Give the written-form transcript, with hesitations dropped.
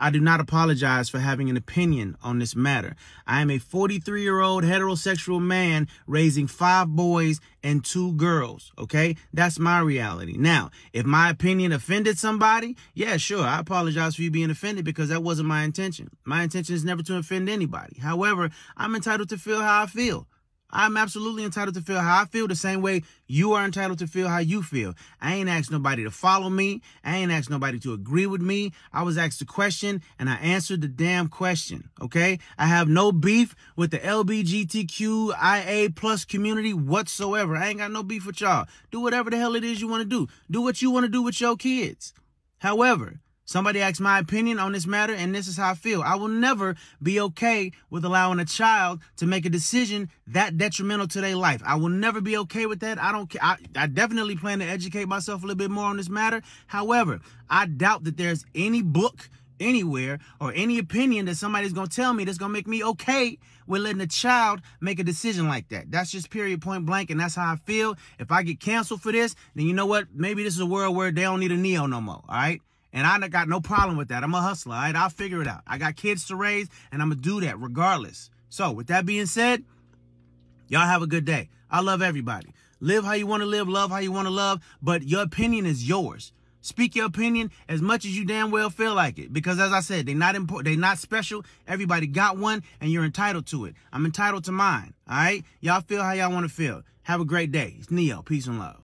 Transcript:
I do not apologize for having an opinion on this matter. I am a 43-year-old heterosexual man raising 5 boys and 2 girls, okay? That's my reality. Now, if my opinion offended somebody, yeah, sure, I apologize for you being offended because that wasn't my intention. My intention is never to offend anybody. However, I'm entitled to feel how I feel. I'm absolutely entitled to feel how I feel the same way you are entitled to feel how you feel. I ain't asked nobody to follow me. I ain't asked nobody to agree with me. I was asked a question and I answered the damn question, okay? I have no beef with the LGBTQIA plus community whatsoever. I ain't got no beef with y'all. Do whatever the hell it is you want to do. Do what you want to do with your kids. However, somebody asked my opinion on this matter, and this is how I feel. I will never be okay with allowing a child to make a decision that detrimental to their life. I will never be okay with that. I don't care. I definitely plan to educate myself a little bit more on this matter. However, I doubt that there's any book anywhere or any opinion that somebody's going to tell me that's going to make me okay with letting a child make a decision like that. That's just period, point blank, and that's how I feel. If I get canceled for this, then you know what? Maybe this is a world where they don't need a Neo no more, all right? And I got no problem with that. I'm a hustler, all right? I'll figure it out. I got kids to raise, and I'm going to do that regardless. So with that being said, y'all have a good day. I love everybody. Live how you want to live, love how you want to love, but your opinion is yours. Speak your opinion as much as you damn well feel like it. Because as I said, they're not important. They're not special. Everybody got one, and you're entitled to it. I'm entitled to mine, all right? Y'all feel how y'all want to feel. Have a great day. It's Neo. Peace and love.